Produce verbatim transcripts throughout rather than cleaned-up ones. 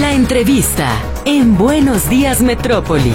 La entrevista en Buenos Días Metrópoli.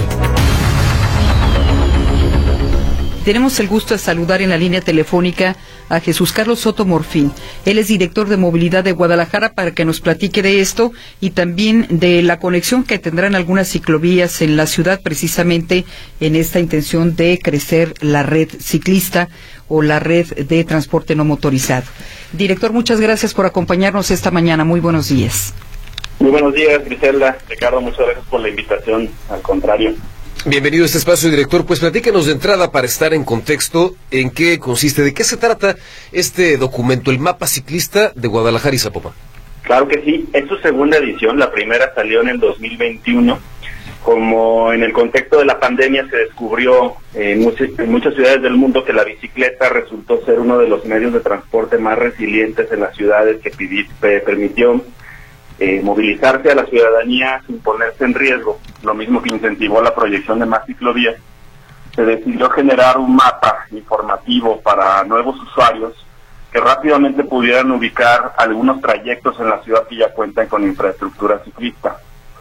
Tenemos el gusto de saludar en la línea telefónica a Jesús Carlos Soto Morfín. Él es director de movilidad de Guadalajara, para que nos platique de esto y también de la conexión que tendrán algunas ciclovías en la ciudad, precisamente en esta intención de crecer la red ciclista o la red de transporte no motorizado. Director, muchas gracias por acompañarnos esta mañana. Muy buenos días. Muy buenos días, Griselda. Ricardo, muchas gracias por la invitación. Al contrario. Bienvenido a este espacio, director. Pues platícanos de entrada, para estar en contexto, en qué consiste, de qué se trata este documento, el mapa ciclista de Guadalajara y Zapopan. Claro que sí, es su segunda edición. La primera salió en el dos mil veintiuno. Como en el contexto de la pandemia se descubrió en muchas, en muchas ciudades del mundo que la bicicleta resultó ser uno de los medios de transporte más resilientes en las ciudades, que pidi, permitió Eh, movilizarse a la ciudadanía sin ponerse en riesgo, lo mismo que incentivó la proyección de más ciclovías. Se decidió generar un mapa informativo para nuevos usuarios que rápidamente pudieran ubicar algunos trayectos en la ciudad que ya cuentan con infraestructura ciclista.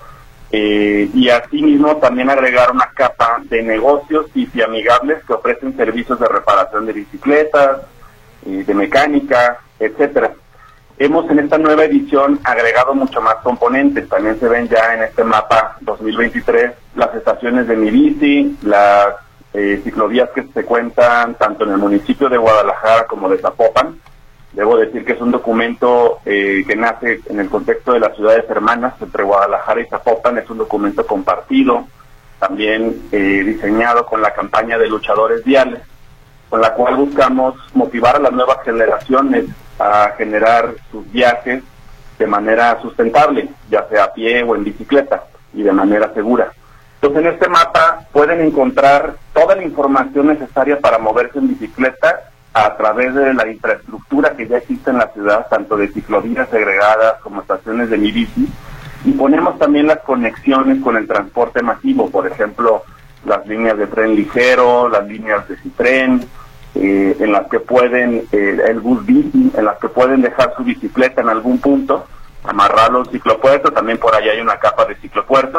Eh, y asimismo también agregar una capa de negocios amigables que ofrecen servicios de reparación de bicicletas, eh, de mecánica, etcétera. Hemos en esta nueva edición agregado mucho más componentes. También se ven ya en este mapa dos mil veintitrés las estaciones de Mi Bici, las eh, ciclovías que se cuentan tanto en el municipio de Guadalajara como de Zapopan. Debo decir que es un documento eh, que nace en el contexto de las ciudades hermanas entre Guadalajara y Zapopan. Es un documento compartido, también eh, diseñado con la campaña de luchadores viales, con la cual buscamos motivar a las nuevas generaciones a generar sus viajes de manera sustentable, ya sea a pie o en bicicleta, y de manera segura. Entonces, en este mapa pueden encontrar toda la información necesaria para moverse en bicicleta a través de la infraestructura que ya existe en la ciudad, tanto de ciclovías segregadas como estaciones de Mi Bici, y ponemos también las conexiones con el transporte masivo, por ejemplo, las líneas de tren ligero, las líneas de Citren, Eh, en las que pueden, eh, el bus bici, en las que pueden dejar su bicicleta en algún punto, amarrarlo a un ciclopuerto. También por allá hay una capa de ciclopuertos,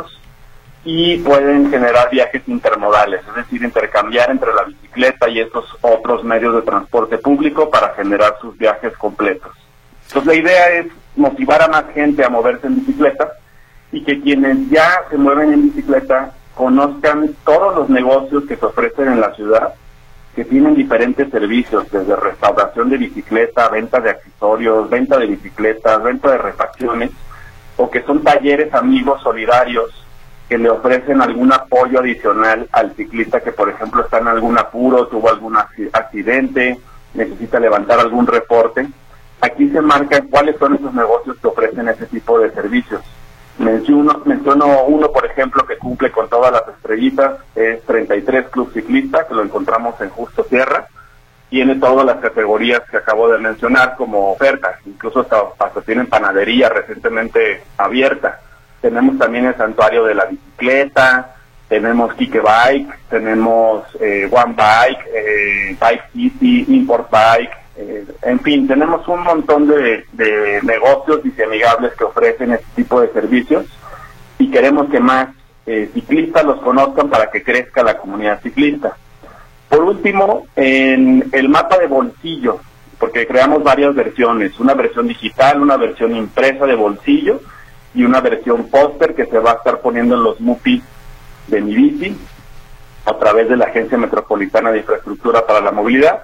y pueden generar viajes intermodales, es decir, intercambiar entre la bicicleta y estos otros medios de transporte público para generar sus viajes completos. Entonces la idea es motivar a más gente a moverse en bicicleta, y que quienes ya se mueven en bicicleta conozcan todos los negocios que se ofrecen en la ciudad, que tienen diferentes servicios, desde restauración de bicicleta, venta de accesorios, venta de bicicletas, venta de refacciones, o que son talleres amigos solidarios que le ofrecen algún apoyo adicional al ciclista que, por ejemplo, está en algún apuro, tuvo algún accidente, necesita levantar algún reporte. Aquí se marcan cuáles son esos negocios que ofrecen ese tipo de servicios. Menciono, menciono uno, por ejemplo, que cumple con todas las estrellitas, es treinta y tres Club Ciclista, que lo encontramos en Justo Sierra. Tiene todas las categorías que acabo de mencionar como ofertas, incluso hasta, hasta tienen panadería recientemente abierta. Tenemos también el Santuario de la Bicicleta, tenemos Kike Bike, tenemos eh, One Bike, eh, Bike City, Import Bike, Eh, en fin, tenemos un montón de, de negocios amigables que ofrecen este tipo de servicios, y queremos que más eh, ciclistas los conozcan para que crezca la comunidad ciclista. Por último, en el mapa de bolsillo, porque creamos varias versiones, una versión digital, una versión impresa de bolsillo y una versión póster que se va a estar poniendo en los M U P I de Mi Bici a través de la Agencia Metropolitana de Infraestructura para la Movilidad.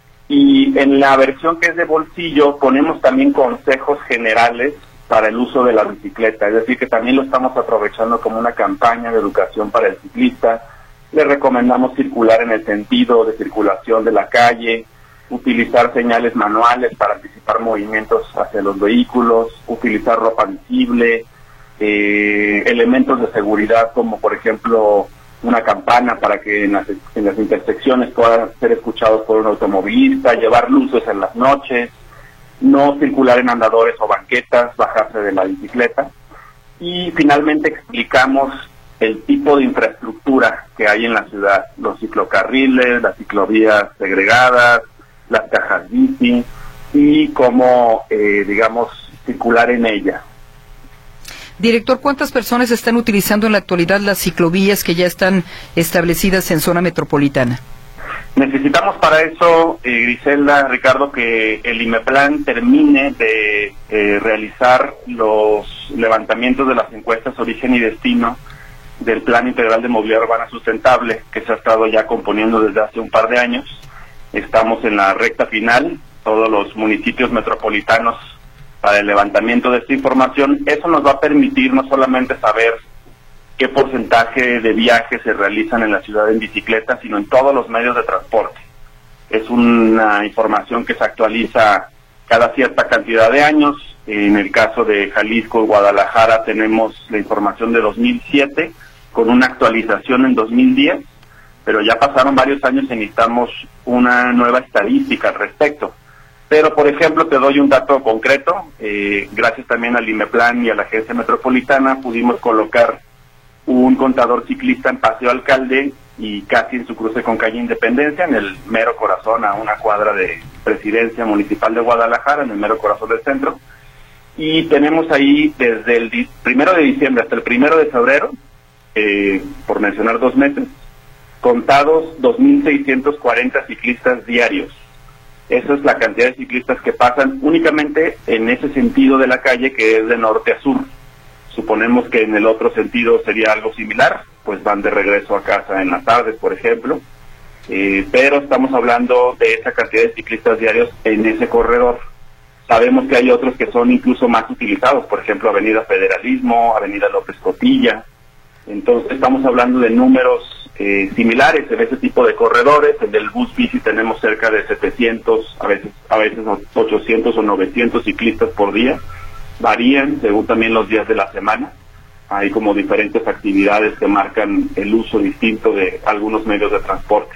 Y en la versión que es de bolsillo ponemos también consejos generales para el uso de la bicicleta, es decir, que también lo estamos aprovechando como una campaña de educación para el ciclista. Le recomendamos circular en el sentido de circulación de la calle, utilizar señales manuales para anticipar movimientos hacia los vehículos, utilizar ropa visible, eh, elementos de seguridad como por ejemplo una campana para que en las, en las intersecciones puedan ser escuchados por un automovilista, llevar luces en las noches, no circular en andadores o banquetas, bajarse de la bicicleta. Y finalmente explicamos el tipo de infraestructura que hay en la ciudad, los ciclocarriles, las ciclovías segregadas, las cajas bici y cómo, eh, digamos, circular en ella. Director, ¿cuántas personas están utilizando en la actualidad las ciclovías que ya están establecidas en zona metropolitana? Necesitamos para eso, eh, Griselda, Ricardo, que el IMEPLAN termine de eh, realizar los levantamientos de las encuestas origen y destino del Plan Integral de Movilidad Urbana Sustentable, que se ha estado ya componiendo desde hace un par de años. Estamos en la recta final, todos los municipios metropolitanos para el levantamiento de esta información. Eso nos va a permitir no solamente saber qué porcentaje de viajes se realizan en la ciudad en bicicleta, sino en todos los medios de transporte. Es una información que se actualiza cada cierta cantidad de años. En el caso de Jalisco y Guadalajara tenemos la información de dos mil siete, con una actualización en dos mil diez, pero ya pasaron varios años y necesitamos una nueva estadística al respecto. Pero, por ejemplo, te doy un dato concreto. Eh, gracias también al IMEPLAN y a la Agencia Metropolitana pudimos colocar un contador ciclista en Paseo Alcalde y casi en su cruce con calle Independencia, en el mero corazón, a una cuadra de Presidencia Municipal de Guadalajara, en el mero corazón del centro. Y tenemos ahí desde el primero de diciembre hasta el primero de febrero, eh, por mencionar dos meses, contados dos mil seiscientos cuarenta ciclistas diarios. Esa es la cantidad de ciclistas que pasan únicamente en ese sentido de la calle, que es de norte a sur. Suponemos que en el otro sentido sería algo similar, pues van de regreso a casa en las tardes, por ejemplo, eh, pero estamos hablando de esa cantidad de ciclistas diarios en ese corredor. Sabemos que hay otros que son incluso más utilizados, por ejemplo, Avenida Federalismo, Avenida López Cotilla. Entonces estamos hablando de números eh, similares en ese tipo de corredores. En el bus bici tenemos cerca de setecientos, a veces, a veces ochocientos o novecientos ciclistas por día. Varían según también los días de la semana. Hay como diferentes actividades que marcan el uso distinto de algunos medios de transporte.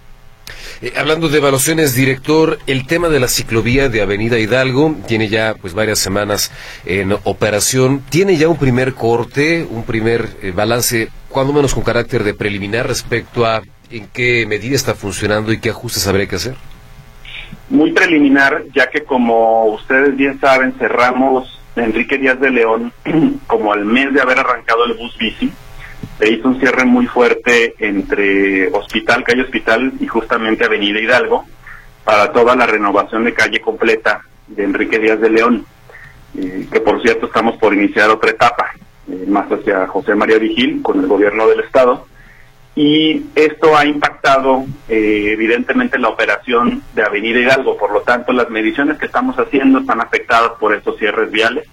Eh, hablando de evaluaciones, director, el tema de la ciclovía de Avenida Hidalgo tiene ya pues varias semanas en operación. ¿Tiene ya un primer corte, un primer eh, balance, cuando menos con carácter de preliminar, respecto a en qué medida está funcionando y qué ajustes habría que hacer? Muy preliminar, ya que como ustedes bien saben, cerramos Enrique Díaz de León como al mes de haber arrancado el bus bici. Se hizo un cierre muy fuerte entre Hospital, calle Hospital y justamente Avenida Hidalgo para toda la renovación de calle completa de Enrique Díaz de León, eh, que por cierto estamos por iniciar otra etapa, eh, más hacia José María Vigil con el gobierno del estado. Y esto ha impactado eh, evidentemente la operación de Avenida Hidalgo. Por lo tanto, las mediciones que estamos haciendo están afectadas por estos cierres viales.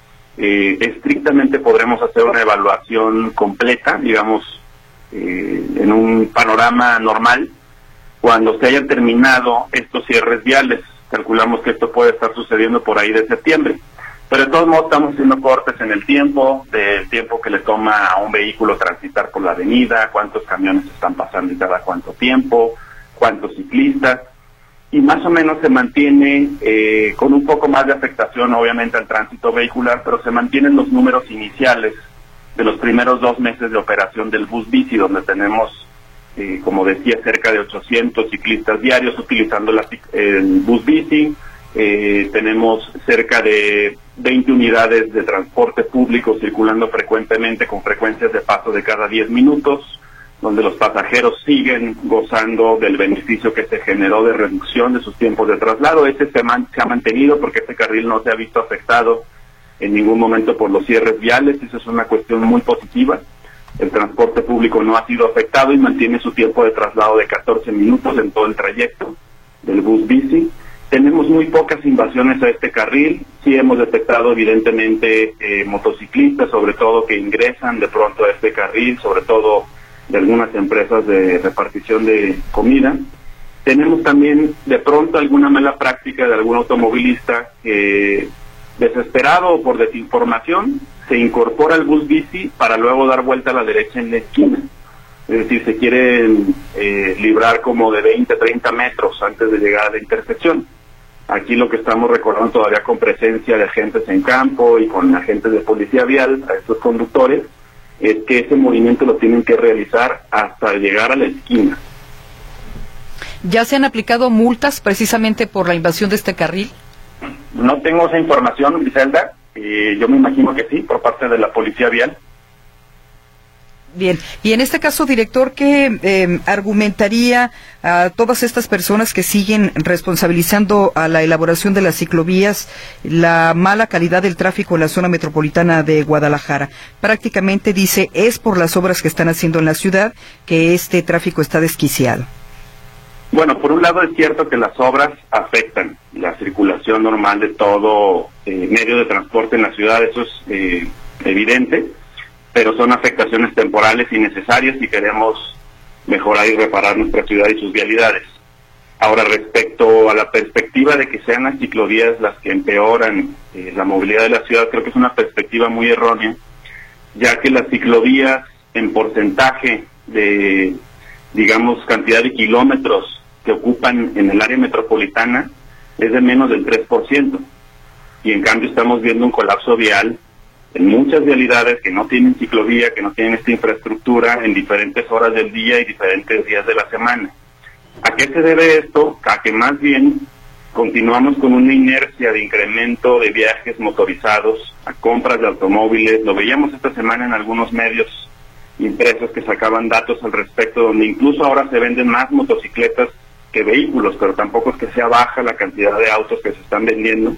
Eh, estrictamente podremos hacer una evaluación completa, digamos, eh, en un panorama normal, cuando se hayan terminado estos cierres viales. Calculamos que esto puede estar sucediendo por ahí de septiembre. Pero de todos modos estamos haciendo cortes en el tiempo, del tiempo que le toma a un vehículo transitar por la avenida, cuántos camiones están pasando y cada cuánto tiempo, cuántos ciclistas, y más o menos se mantiene eh, con un poco más de afectación obviamente al tránsito vehicular, pero se mantienen los números iniciales de los primeros dos meses de operación del bus bici, donde tenemos, eh, como decía, cerca de ochocientos ciclistas diarios utilizando la, el bus bici. Eh, tenemos cerca de veinte unidades de transporte público circulando frecuentemente con frecuencias de paso de cada diez minutos, donde los pasajeros siguen gozando del beneficio que se generó de reducción de sus tiempos de traslado. Ese se, man, se ha mantenido porque este carril no se ha visto afectado en ningún momento por los cierres viales. Eso es una cuestión muy positiva. El transporte público no ha sido afectado y mantiene su tiempo de traslado de catorce minutos en todo el trayecto del bus bici. Tenemos muy pocas invasiones a este carril. Sí hemos detectado evidentemente eh, motociclistas, sobre todo, que ingresan de pronto a este carril, sobre todo de algunas empresas de repartición de comida. Tenemos también de pronto alguna mala práctica de algún automovilista que, desesperado por desinformación, se incorpora al bus bici para luego dar vuelta a la derecha en la esquina. Es decir, se quieren eh, librar como de veinte, treinta metros antes de llegar a la intersección. Aquí lo que estamos recordando todavía con presencia de agentes en campo y con agentes de policía vial a estos conductores, es que ese movimiento lo tienen que realizar hasta llegar a la esquina. ¿Ya se han aplicado multas precisamente por la invasión de este carril? No tengo esa información, Griselda. Eh, yo me imagino que sí, por parte de la Policía Vial. Bien, y en este caso, director, ¿qué eh, argumentaría a todas estas personas que siguen responsabilizando a la elaboración de las ciclovías la mala calidad del tráfico en la zona metropolitana de Guadalajara? Prácticamente dice, es por las obras que están haciendo en la ciudad que este tráfico está desquiciado. Bueno, por un lado es cierto que las obras afectan la circulación normal de todo eh, medio de transporte en la ciudad, eso es eh, evidente, pero son afectaciones temporales y necesarias si queremos mejorar y reparar nuestra ciudad y sus vialidades. Ahora, respecto a la perspectiva de que sean las ciclovías las que empeoran eh, la movilidad de la ciudad, creo que es una perspectiva muy errónea, ya que las ciclovías en porcentaje de, digamos, cantidad de kilómetros que ocupan en el área metropolitana es de menos del tres por ciento. Y en cambio estamos viendo un colapso vial en muchas vialidades que no tienen ciclovía, que no tienen esta infraestructura en diferentes horas del día y diferentes días de la semana. ¿A qué se debe esto? A que más bien continuamos con una inercia de incremento de viajes motorizados, a compras de automóviles. Lo veíamos esta semana en algunos medios impresos que sacaban datos al respecto, donde incluso ahora se venden más motocicletas que vehículos, pero tampoco es que sea baja la cantidad de autos que se están vendiendo.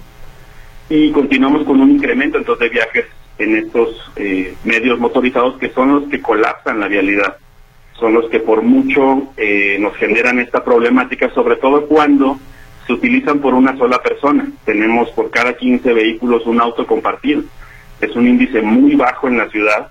Y continuamos con un incremento entonces de viajes en estos eh, medios motorizados, que son los que colapsan la vialidad, son los que por mucho eh, nos generan esta problemática, sobre todo cuando se utilizan por una sola persona. Tenemos por cada quince vehículos un auto compartido. Es un índice muy bajo en la ciudad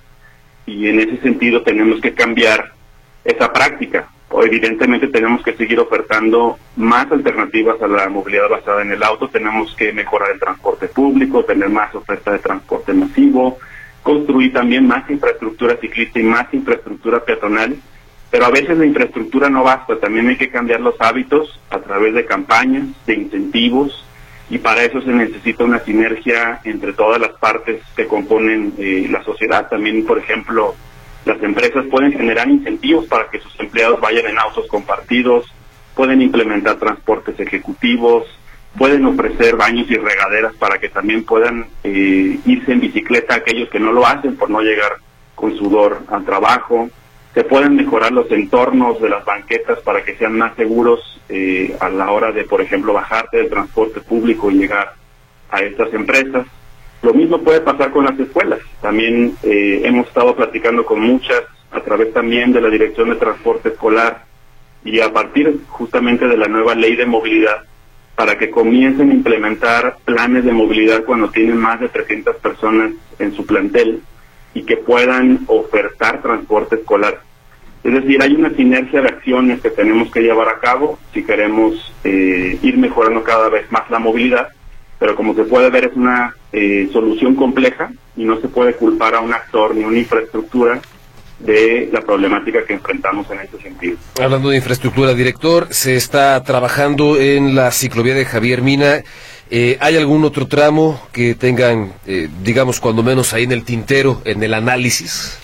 y en ese sentido tenemos que cambiar esa práctica. O evidentemente tenemos que seguir ofertando más alternativas a la movilidad basada en el auto, tenemos que mejorar el transporte público, tener más oferta de transporte masivo, construir también más infraestructura ciclista y más infraestructura peatonal, pero a veces la infraestructura no basta, también hay que cambiar los hábitos a través de campañas, de incentivos, y para eso se necesita una sinergia entre todas las partes que componen eh, la sociedad. También, por ejemplo, las empresas pueden generar incentivos para que sus empleados vayan en autos compartidos, pueden implementar transportes ejecutivos, pueden ofrecer baños y regaderas para que también puedan eh, irse en bicicleta aquellos que no lo hacen por no llegar con sudor al trabajo. Se pueden mejorar los entornos de las banquetas para que sean más seguros eh, a la hora de, por ejemplo, bajarte del transporte público y llegar a estas empresas. Lo mismo puede pasar con las escuelas. También eh, hemos estado platicando con muchas, a través también de la Dirección de Transporte Escolar, y a partir justamente de la nueva ley de movilidad, para que comiencen a implementar planes de movilidad cuando tienen más de trescientas personas en su plantel y que puedan ofertar transporte escolar. Es decir, hay una sinergia de acciones que tenemos que llevar a cabo si queremos eh, ir mejorando cada vez más la movilidad, pero como se puede ver es una eh, solución compleja y no se puede culpar a un actor ni una infraestructura de la problemática que enfrentamos en este sentido. Hablando de infraestructura, director, se está trabajando en la ciclovía de Javier Mina. Eh, ¿Hay algún otro tramo que tengan, eh, digamos, cuando menos ahí en el tintero, en el análisis?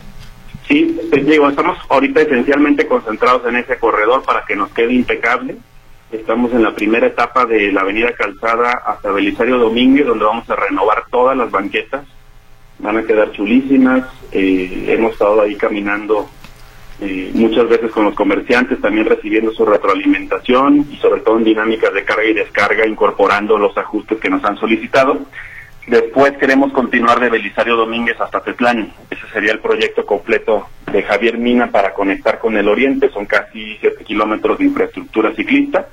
Sí, digo, estamos ahorita esencialmente concentrados en ese corredor para que nos quede impecable. Estamos en la primera etapa de la avenida Calzada hasta Belisario Domínguez, donde vamos a renovar todas las banquetas. Van a quedar chulísimas. Eh, hemos estado ahí caminando eh, muchas veces con los comerciantes, también recibiendo su retroalimentación y sobre todo en dinámicas de carga y descarga, incorporando los ajustes que nos han solicitado. Después queremos continuar de Belisario Domínguez hasta Tetlán. Ese sería el proyecto completo de Javier Mina para conectar con el oriente. Son casi siete kilómetros de infraestructura ciclista.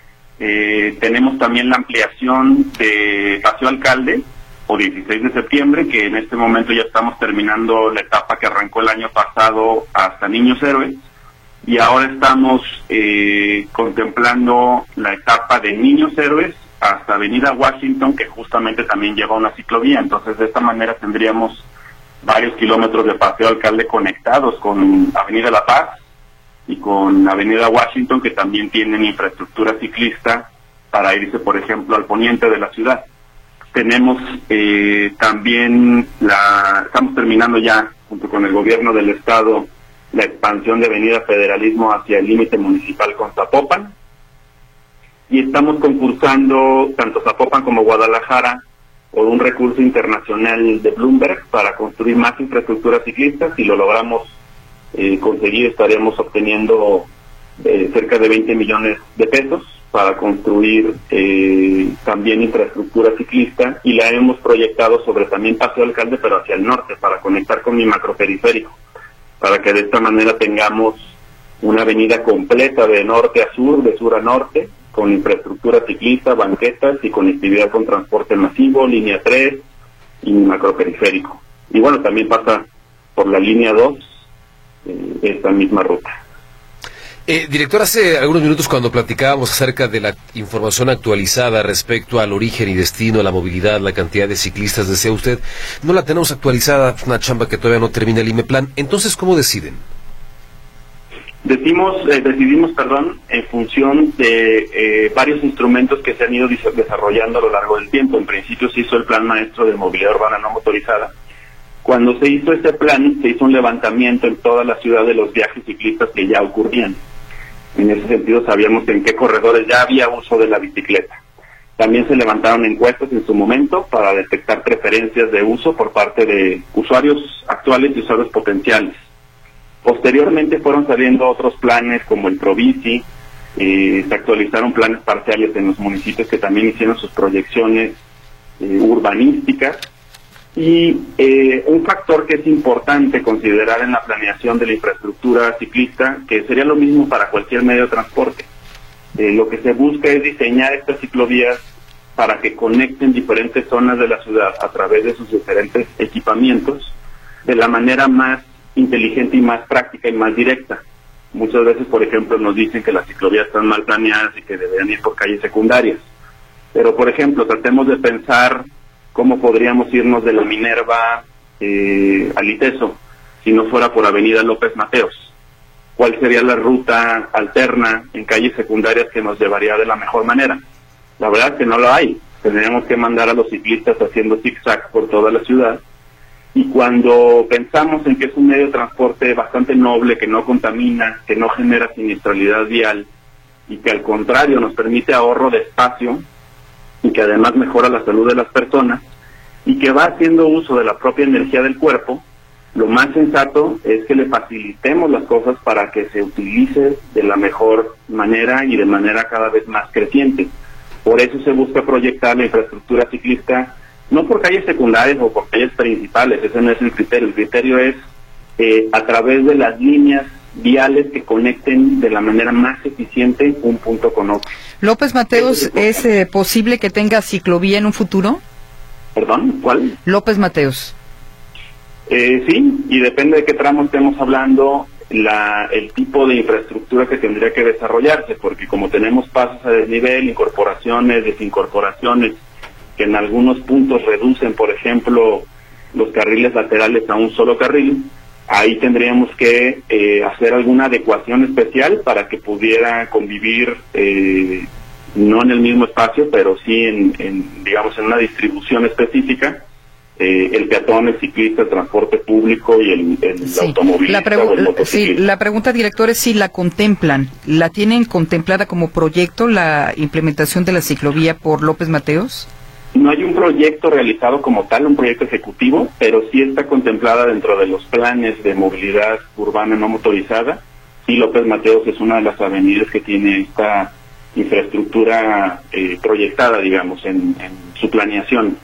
Eh, tenemos también la ampliación de Paseo Alcalde, o dieciséis de septiembre, que en este momento ya estamos terminando la etapa que arrancó el año pasado hasta Niños Héroes, y ahora estamos eh, contemplando la etapa de Niños Héroes hasta Avenida Washington, que justamente también lleva una ciclovía. Entonces de esta manera tendríamos varios kilómetros de Paseo Alcalde conectados con Avenida La Paz y con Avenida Washington, que también tienen infraestructura ciclista para irse, por ejemplo, al poniente de la ciudad. Tenemos eh, también, la estamos terminando ya, junto con el gobierno del estado, la expansión de Avenida Federalismo hacia el límite municipal con Zapopan, y estamos concursando, tanto Zapopan como Guadalajara, por un recurso internacional de Bloomberg para construir más infraestructura ciclista. Si lo logramos eh, conseguir, estaríamos obteniendo eh, cerca de veinte millones de pesos para construir eh, también infraestructura ciclista, y la hemos proyectado sobre también Paseo Alcalde, pero hacia el norte, para conectar con mi macroperiférico, para que de esta manera tengamos una avenida completa de norte a sur, de sur a norte, con infraestructura ciclista, banquetas y conectividad con transporte masivo, línea tres y macroperiférico. Y bueno, también pasa por la línea dos, eh, esta misma ruta. Eh, director, hace algunos minutos cuando platicábamos acerca de la información actualizada respecto al origen y destino, la movilidad, la cantidad de ciclistas, decía usted, no la tenemos actualizada, es una chamba que todavía no termina el IMEPLAN. Entonces, ¿cómo deciden? Decimos, eh, decidimos, perdón, en función de eh, varios instrumentos que se han ido desarrollando a lo largo del tiempo. En principio se hizo el Plan Maestro de Movilidad Urbana No Motorizada. Cuando se hizo este plan, se hizo un levantamiento en toda la ciudad de los viajes ciclistas que ya ocurrían. En ese sentido, sabíamos en qué corredores ya había uso de la bicicleta. También se levantaron encuestas en su momento para detectar preferencias de uso por parte de usuarios actuales y usuarios potenciales. Posteriormente fueron saliendo otros planes como el Probici, eh, se actualizaron planes parciales en los municipios que también hicieron sus proyecciones eh, urbanísticas, y eh, un factor que es importante considerar en la planeación de la infraestructura ciclista, que sería lo mismo para cualquier medio de transporte. Eh, lo que se busca es diseñar estas ciclovías para que conecten diferentes zonas de la ciudad a través de sus diferentes equipamientos de la manera más inteligente y más práctica y más directa. Muchas veces, por ejemplo, nos dicen que las ciclovías están mal planeadas y que deberían ir por calles secundarias. Pero, por ejemplo, tratemos de pensar cómo podríamos irnos de la Minerva eh, al Iteso si no fuera por Avenida López Mateos. ¿Cuál sería la ruta alterna en calles secundarias que nos llevaría de la mejor manera? La verdad es que no lo hay. Tendríamos que mandar a los ciclistas haciendo zigzags por toda la ciudad. Y cuando pensamos en que es un medio de transporte bastante noble, que no contamina, que no genera siniestralidad vial y que al contrario nos permite ahorro de espacio y que además mejora la salud de las personas y que va haciendo uso de la propia energía del cuerpo, lo más sensato es que le facilitemos las cosas para que se utilice de la mejor manera y de manera cada vez más creciente. Por eso se busca proyectar la infraestructura ciclista no por calles secundarias o por calles principales, ese no es el criterio. El criterio es eh, a través de las líneas viales que conecten de la manera más eficiente un punto con otro. López Mateos, ¿es eh, posible que tenga ciclovía en un futuro? ¿Perdón? ¿Cuál? López Mateos. Eh, sí, y depende de qué tramo estemos hablando, la, el tipo de infraestructura que tendría que desarrollarse, porque como tenemos pasos a desnivel, incorporaciones, desincorporaciones, que en algunos puntos reducen, por ejemplo, los carriles laterales a un solo carril, ahí tendríamos que eh, hacer alguna adecuación especial para que pudiera convivir, eh, no en el mismo espacio, pero sí en, en digamos, en una distribución específica, eh, el peatón, el ciclista, el transporte público y el, el sí. automovilista la o el motociclista. Sí, la pregunta, director, es si la contemplan. ¿La tienen contemplada como proyecto la implementación de la ciclovía por López Mateos? No hay un proyecto realizado como tal, un proyecto ejecutivo, pero sí está contemplada dentro de los planes de movilidad urbana no motorizada. Y López Mateos es una de las avenidas que tiene esta infraestructura eh, proyectada, digamos, en, en su planeación.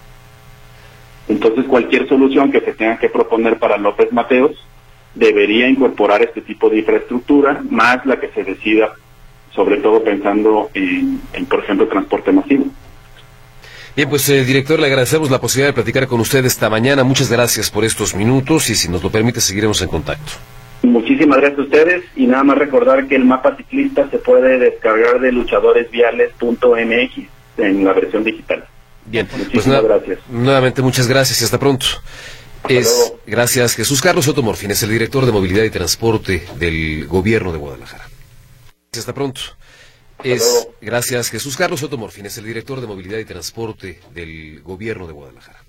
Entonces, cualquier solución que se tenga que proponer para López Mateos debería incorporar este tipo de infraestructura, más la que se decida, sobre todo pensando en, en por ejemplo, transporte masivo. Bien, pues, eh, director, le agradecemos la posibilidad de platicar con usted esta mañana. Muchas gracias por estos minutos y, si nos lo permite, seguiremos en contacto. Muchísimas gracias a ustedes, y nada más recordar que el mapa ciclista se puede descargar de luchadores viales punto m x en la versión digital. Bien, muchísimas pues, gracias. Nuevamente, muchas gracias y hasta pronto. Hasta es luego. Gracias, Jesús Carlos Soto Morfín, es el director de Movilidad y Transporte del Gobierno de Guadalajara. Hasta pronto. Es, gracias, Jesús Carlos Soto Morfín, es el director de Movilidad y Transporte del Gobierno de Guadalajara.